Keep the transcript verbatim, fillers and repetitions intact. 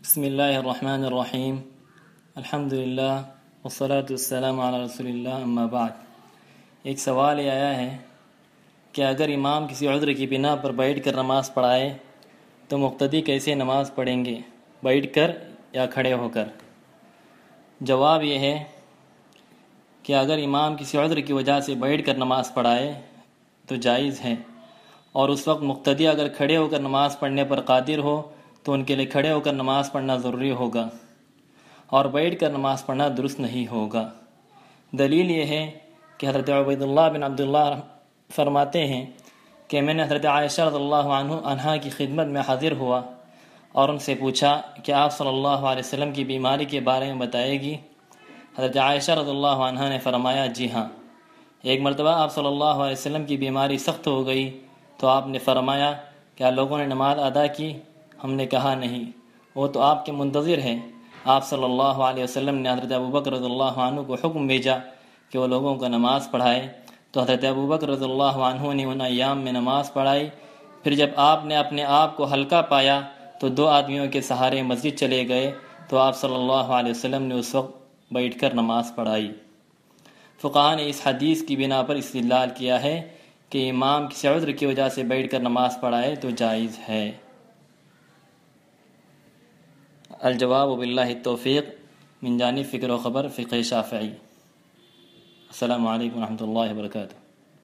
بسم اللہ الرحمن الرحیم الحمدللہ والصلاة والسلام علی رسول اللہ اما بعد۔ ایک سوال یہ آیا ہے کہ اگر امام کسی عذر کی بنا پر بیٹھ کر نماز پڑھائے تو مقتدی کیسے نماز پڑھیں گے، بیٹھ کر یا کھڑے ہو کر؟ جواب یہ ہے کہ اگر امام کسی عذر کی وجہ سے بیٹھ کر نماز پڑھائے تو جائز ہے، اور اس وقت مقتدی اگر کھڑے ہو کر نماز پڑھنے پر قادر ہو تو ان کے لیے کھڑے ہو کر نماز پڑھنا ضروری ہوگا، اور بیٹھ کر نماز پڑھنا درست نہیں ہوگا۔ دلیل یہ ہے کہ حضرت عبید اللہ بن عبداللہ فرماتے ہیں کہ میں نے حضرت عائشہ رضی اللہ عنہ عنہا کی خدمت میں حاضر ہوا اور ان سے پوچھا کہ آپ صلی اللہ علیہ وسلم کی بیماری کے بارے میں بتائے گی؟ حضرت عائشہ رضی اللہ عنہا نے فرمایا جی ہاں۔ ایک مرتبہ آپ صلی اللہ علیہ وسلم کی بیماری سخت ہو گئی تو آپ نے فرمایا کیا لوگوں نے نماز ادا کی؟ ہم نے کہا نہیں، وہ تو آپ کے منتظر ہیں۔ آپ صلی اللہ علیہ وسلم نے حضرت ابوبکر رضی اللہ عنہ کو حکم بھیجا کہ وہ لوگوں کو نماز پڑھائے، تو حضرت ابوبکر رضی اللہ عنہ نے ان ایام میں نماز پڑھائی۔ پھر جب آپ نے اپنے آپ کو ہلکا پایا تو دو آدمیوں کے سہارے مسجد چلے گئے تو آپ صلی اللہ علیہ وسلم نے اس وقت بیٹھ کر نماز پڑھائی۔ فقہاء نے اس حدیث کی بنا پر استدلال کیا ہے کہ امام کسی عذر کی وجہ سے بیٹھ کر نماز پڑھائے تو جائز ہے۔ الجواب باللہ التوفیق من جانب فکر و خبر فقہ شافعی۔ السلام علیکم ورحمۃ اللہ وبرکاتہ۔